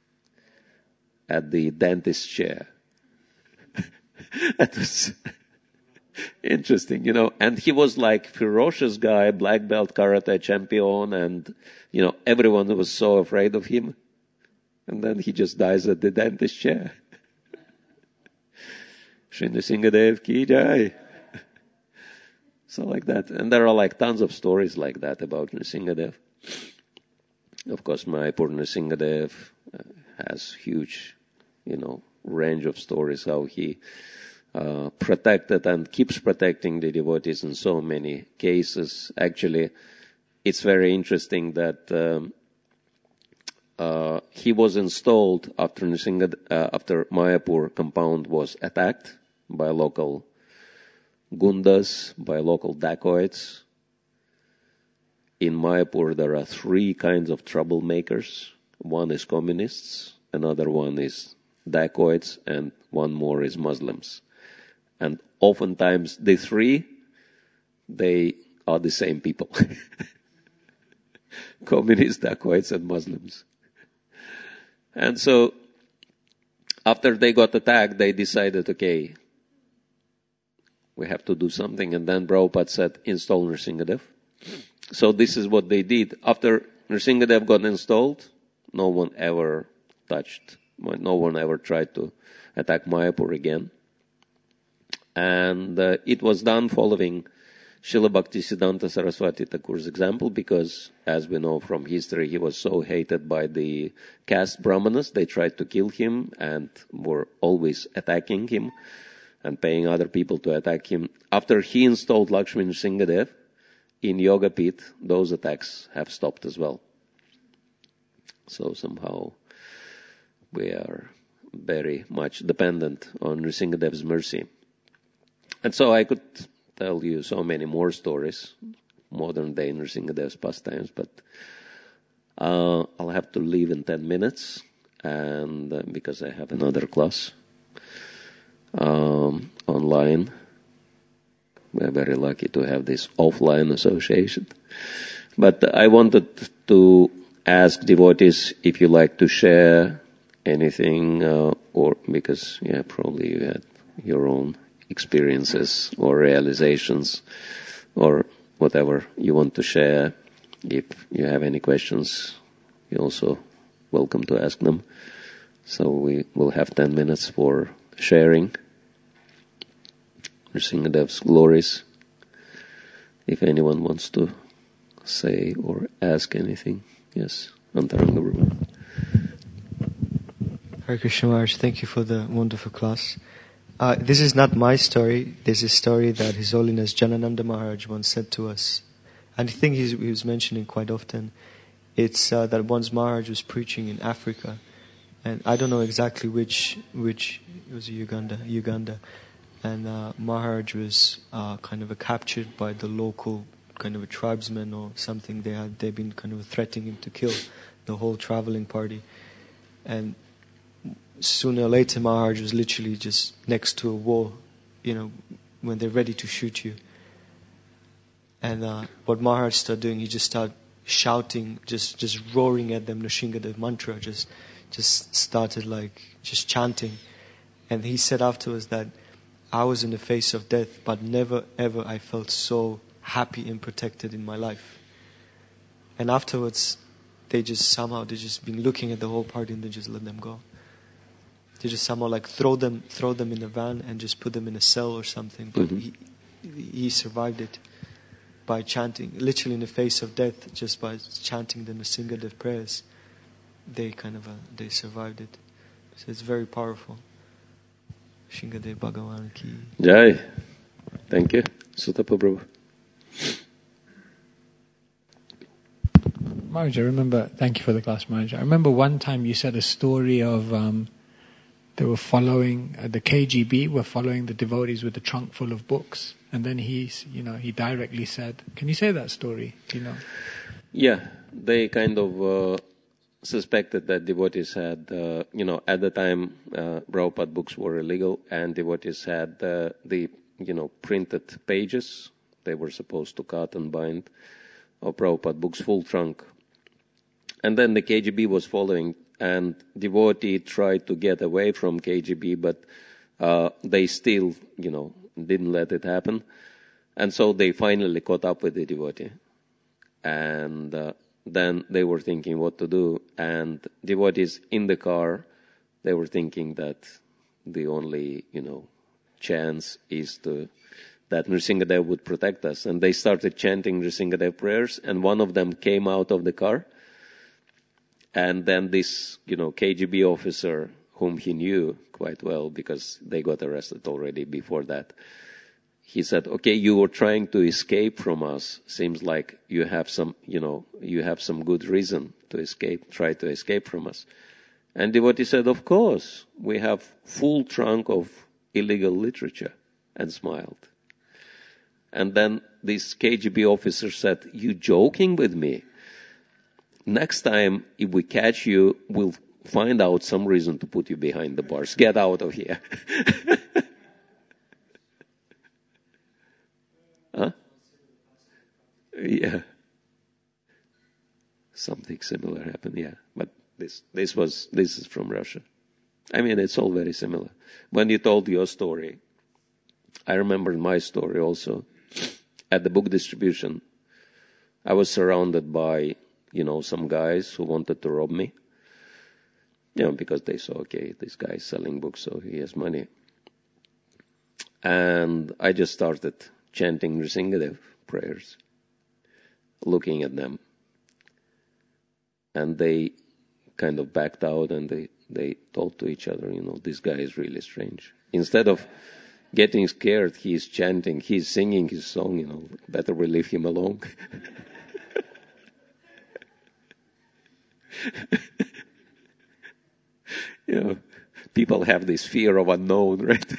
at the dentist's chair. That was interesting, you know. And he was like ferocious guy, black belt karate champion, and, you know, everyone was so afraid of him. And then he just dies at the dentist's chair. Shri Nrsingadev ki jai. So like that. And there are like tons of stories like that about Nrsingadev. Of course, Mayapur Nrsingadev uh, has huge, you know, range of stories how he uh, protected and keeps protecting the devotees in so many cases. Actually, it's very interesting that um, uh, he was installed after Nrsingadev, uh, after Mayapur compound was attacked by local gundas, by local dacoits. In Mayapur, there are three kinds of troublemakers. One is communists, another one is dacoits, and one more is Muslims. And oftentimes the three they are the same people. Communists, dacoits, and Muslims. And so, after they got attacked, they decided, okay, we have to do something. And then Prabhupada said, install Nrsingadev. So this is what they did. After Nrsingadev got installed, no one ever touched, no one ever tried to attack Mayapur again. And uh, it was done following Srila Bhaktisiddhanta Saraswati Thakur's example, because, as we know from history, he was so hated by the caste brahmanas. They tried to kill him and were always attacking him and paying other people to attack him. After he installed Lakshmi Nrsingadev in Yogapith, those attacks have stopped as well. So somehow we are very much dependent on Nrsingadev's mercy. And so I could tell you so many more stories, modern day Nrsingadev's pastimes, but uh, I'll have to leave in ten minutes, and uh, because I have another class um, online. We're very lucky to have this offline association. But I wanted to ask devotees if you like to share anything, uh, or because, yeah, probably you had your own experiences or realizations or whatever you want to share. If you have any questions, you're also welcome to ask them. So we will have ten minutes for sharing Nrsingadev's glories. If anyone wants to say or ask anything. Yes, Antaranga Brahma. Hare Krishna Maharaj, thank you for the wonderful class. Uh, this is not my story. This is a story that His Holiness Janananda Maharaj once said to us. And I think he's, he was mentioning quite often. It's uh, that once Maharaj was preaching in Africa. And I don't know exactly which, which it was Uganda, Uganda. And uh, Maharaj was uh, kind of captured by the local kind of a tribesman or something. They had, they'd been kind of threatening him to kill the whole traveling party. And sooner or later, Maharaj was literally just next to a wall, you know, when they're ready to shoot you. And uh, what Maharaj started doing, he just started shouting, just just roaring at them, Nrsingadev mantra, just just started like, just chanting. And he said afterwards that I was in the face of death, but never ever I felt so happy and protected in my life. And afterwards, they just somehow, they just been looking at the whole party and they just let them go. They just somehow like throw them, throw them in a van and just put them in a cell or something. But mm-hmm. he, he survived it by chanting, literally in the face of death, just by chanting the Nrsingadev prayers. They kind of, uh, they survived it. So it's very powerful. Nrsingadev Bhagavan ki. Jai. Thank you. Sutapa Prabhu. Maharaj, I remember, thank you for the class, Maharaj. I remember one time you said a story of um, they were following, uh, the K G B were following the devotees with a trunk full of books. And then he, you know, he directly said, can you say that story? Do you know? Yeah, they kind of uh, suspected that devotees had, uh, you know, at the time uh, Prabhupada books were illegal, and devotees had uh, the, you know, printed pages they were supposed to cut and bind of Prabhupada books, full trunk. And then the K G B was following, and devotee tried to get away from K G B, but uh, they still, you know, didn't let it happen. And so they finally caught up with the devotee. And uh, then they were thinking what to do. And devotees in the car, they were thinking that the only, you know, chance is to that Nrsingadev would protect us. And they started chanting Nrsingadev prayers, and one of them came out of the car. And then this, you know, K G B officer, whom he knew quite well because they got arrested already before that, he said, okay, you were trying to escape from us. Seems like you have some, you know, you have some good reason to escape, try to escape from us. And devotee said, of course, we have full trunk of illegal literature, and smiled. And then this K G B officer said, you joking with me? Next time, if we catch you, we'll find out some reason to put you behind the bars. Get out of here. Huh? Yeah. Something similar happened, yeah. But this this was this is from Russia. I mean, it's all very similar. When you told your story, I remembered my story also. At the book distribution, I was surrounded by, you know, some guys who wanted to rob me. You know, because they saw, okay, this guy is selling books, so he has money. And I just started chanting Nrsingadev prayers, looking at them. And they kind of backed out and they, they told to each other, you know, this guy is really strange. Instead of getting scared, he's chanting, he's singing his song, you know, better we leave him alone. You know, people have this fear of unknown, right?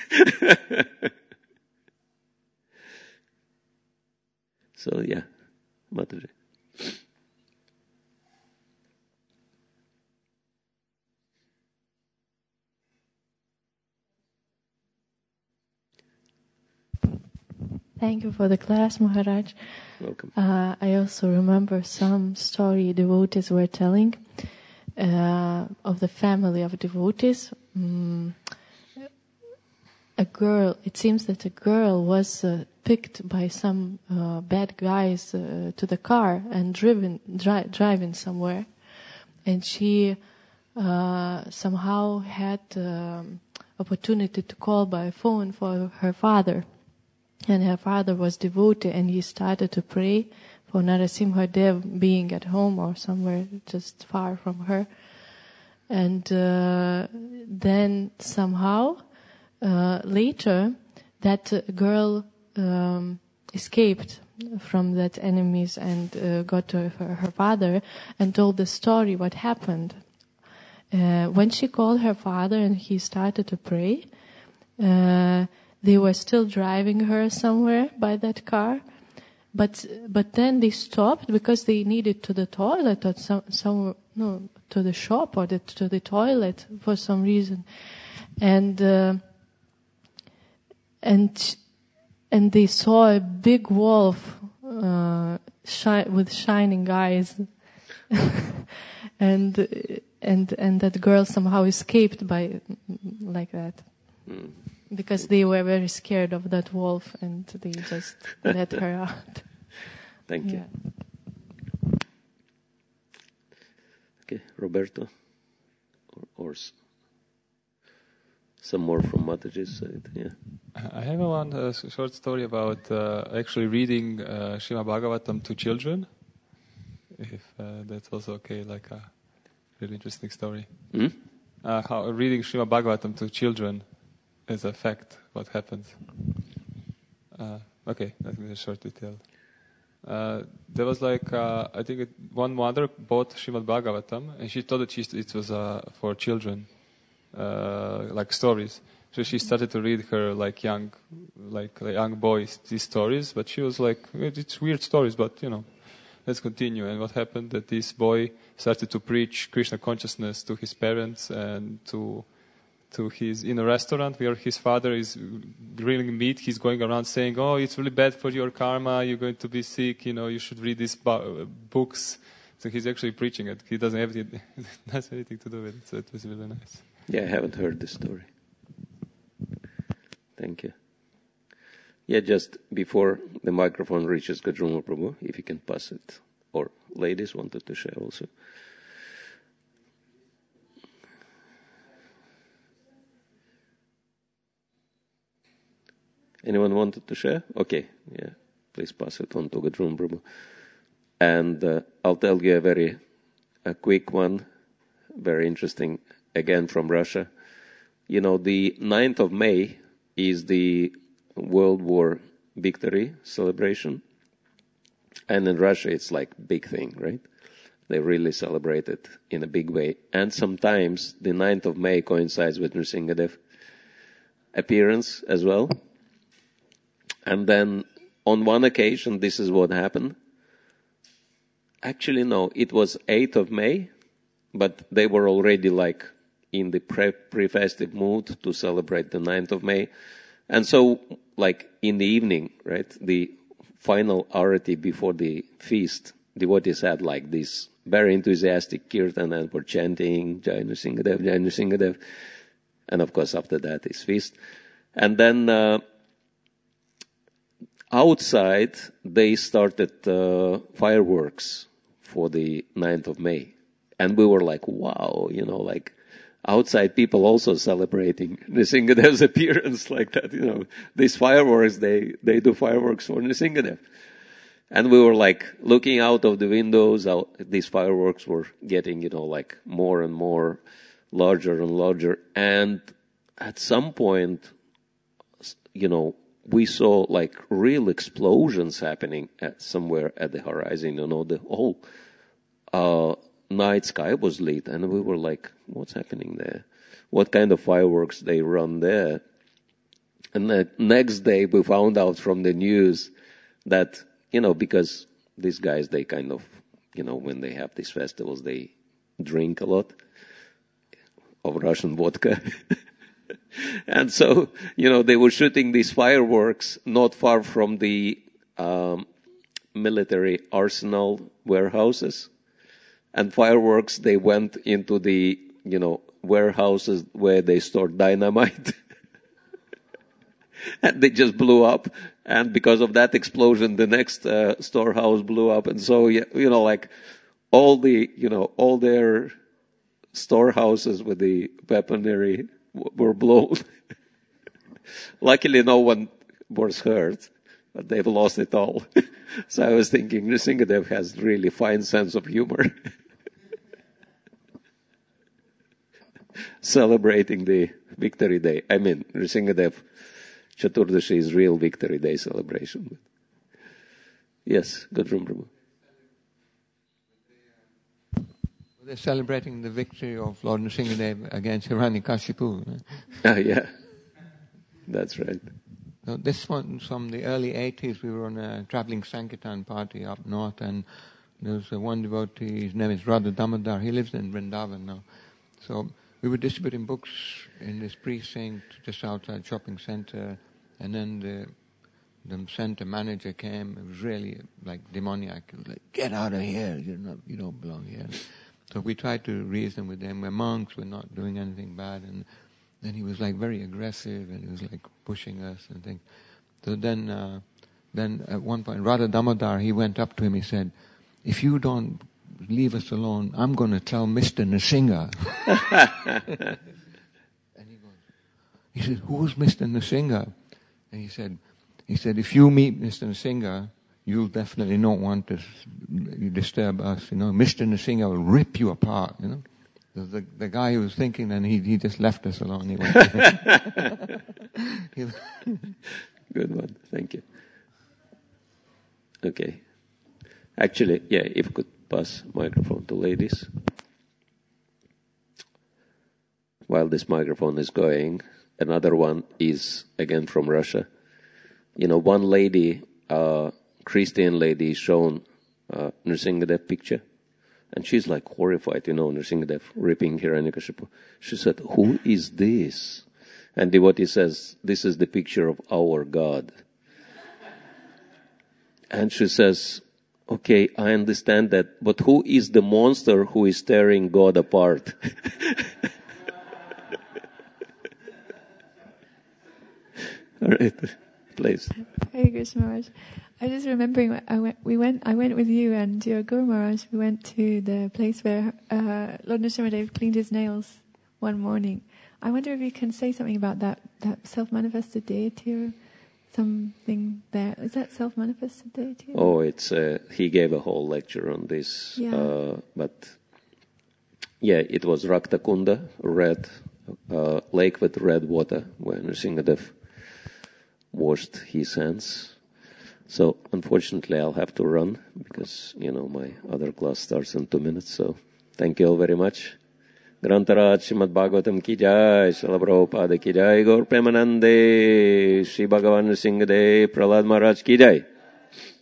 So, yeah, Mataji. Thank you for the class, Maharaj. Welcome. Uh, I also remember some story devotees were telling uh, of the family of devotees. Mm, a girl, it seems that a girl was uh, picked by some uh, bad guys uh, to the car and driven, dri- driving somewhere. And she uh, somehow had um, opportunity to call by phone for her father. And her father was devotee, and he started to pray for Narasimha Dev being at home or somewhere just far from her. And uh, then somehow, uh, later, that uh, girl um, escaped from that enemies and uh, got to her, her father and told the story, what happened. Uh, when she called her father and he started to pray, uh, they were still driving her somewhere by that car, but but then they stopped because they needed to the toilet or some some no to the shop or the, to the toilet for some reason, and uh, and and they saw a big wolf uh, shi- with shining eyes, and and and that girl somehow escaped by like that. Mm. Because they were very scared of that wolf and they just let her out. Thank you. Yeah. Okay, Roberto, or, or s- some more from Mataji's side. Yeah. I have a one uh, short story about uh, actually reading uh, Srimad Bhagavatam to children. If uh, that's also okay, like a really interesting story. Hmm? Uh, how reading Srimad Bhagavatam to children is a fact. What happens? Uh, okay, let me a short detail. Uh, there was like uh, I think it, one mother bought Srimad Bhagavatam and she thought that she, it was uh, for children, uh, like stories. So she started to read her like young, like, like young boys these stories. But she was like, it's weird stories, but you know, let's continue. And what happened that this boy started to preach Krishna consciousness to his parents and to to his in a restaurant where his father is grilling meat. He's going around saying, "Oh, it's really bad for your karma. You're going to be sick. You know, you should read these bu- books." So he's actually preaching it. He doesn't have it, has anything to do with it. So it was really nice. Yeah, I haven't heard this story. Thank you. Yeah, just before the microphone reaches Gajruma Prabhu, if you can pass it, or ladies wanted to share also. Anyone wanted to share? Okay, yeah, please pass it on to Gajruma Prabhu. And uh, I'll tell you a very a quick one, very interesting, again from Russia. You know, the ninth of May is the World War victory celebration. And in Russia, it's like big thing, right? They really celebrate it in a big way. And sometimes the ninth of May coincides with Nrsingadev appearance as well. And then on one occasion, this is what happened. Actually, no, it was eighth of May, but they were already like in the pre- pre-festive mood to celebrate the ninth of May. And so, like in the evening, right, the final arati before the feast, devotees had like this very enthusiastic kirtan and were chanting Jai Nrsingadev, Jai Nrsingadev. And of course after that is feast. And then uh, outside they started uh, fireworks for the ninth of May. And we were like, wow, you know, like outside people also celebrating Nrsingadev's appearance like that, you know. These fireworks, they, they do fireworks for Nrsingadev. And we were like looking out of the windows, out, these fireworks were getting, you know, like more and more larger and larger. And at some point, you know, we saw like real explosions happening at somewhere at the horizon, you know, the whole uh, night sky was lit. And we were like, what's happening there? What kind of fireworks they run there? And the next day we found out from the news that, you know, because these guys, they kind of, you know, when they have these festivals, they drink a lot of Russian vodka. And so, you know, they were shooting these fireworks not far from the um, military arsenal warehouses. And fireworks, they went into the, you know, warehouses where they stored dynamite. And they just blew up. And because of that explosion, the next uh, storehouse blew up. And so, you know, like all the, you know, all their storehouses with the weaponry w- were blown. Luckily, no one was hurt, but they've lost it all. So I was thinking, Nrsingadev has really fine sense of humor. Celebrating the victory day. I mean, Nrsingadev Chaturdashi is real victory day celebration. Yes, Gudrun Prabhu. They're celebrating the victory of Lord Nrsingadev against Hiranyakashipu. Right? Ah, yeah, that's right. So this one from the early eighties. We were on a traveling Sankirtan party up north, and there was a one devotee. His name is Radha Damodar. He lives in Vrindavan now. So we were distributing books in this precinct just outside shopping center, and then the the center manager came. It was really like demoniac. It was like, "Get out of here! You know, you don't belong here." So we tried to reason with them. We're monks. We're not doing anything bad. And then he was like very aggressive, and he was like pushing us and things. So then, uh, then at one point, Radha Damodar, he went up to him. He said, "If you don't leave us alone, I'm going to tell Mister Nrsinga." And he goes, he said, "Who's Mister Nrsinga?" And he said, he said, "If you meet Mister Nrsinga, you'll definitely not want to disturb us. You know, Mister Nrsinga will rip you apart. You know." The, the, the guy who was thinking, then he he just left us alone. He went. Good one, thank you. Okay, actually, yeah, if you could pass microphone to ladies. While this microphone is going, another one is again from Russia. You know, one lady, uh, Christian lady, shown uh, Nrsingadev picture, and she's like horrified. You know, Nrsingadev ripping Hiranyakashipu. She said, "Who is this?" And devotee says, "This is the picture of our God." And she says, "Okay, I understand that, but who is the monster who is tearing God apart?" All right, please. Hare Krishna Maharaj. I was just remembering, I went, we went, I went with you and your Guru Maharaj. We went to the place where uh, Lord Nrsimhadev cleaned his nails one morning. I wonder if you can say something about that, that self-manifested deity or something there. Is that self-manifested deity? Oh, it's uh, he gave a whole lecture on this. Yeah. Uh, but yeah, it was Rakta Kunda, red uh, lake with red water, where Nrsingadev washed his hands. So unfortunately, I'll have to run because, you know, my other class starts in two minutes. So thank you all very much. Grantaraj Srimad Bhagavatam ki jai, Srila Prabhupada ki jai, Gaur Premanande, Shri Bhagavan Nrsingadev, Prahlad Maharaj ki jai.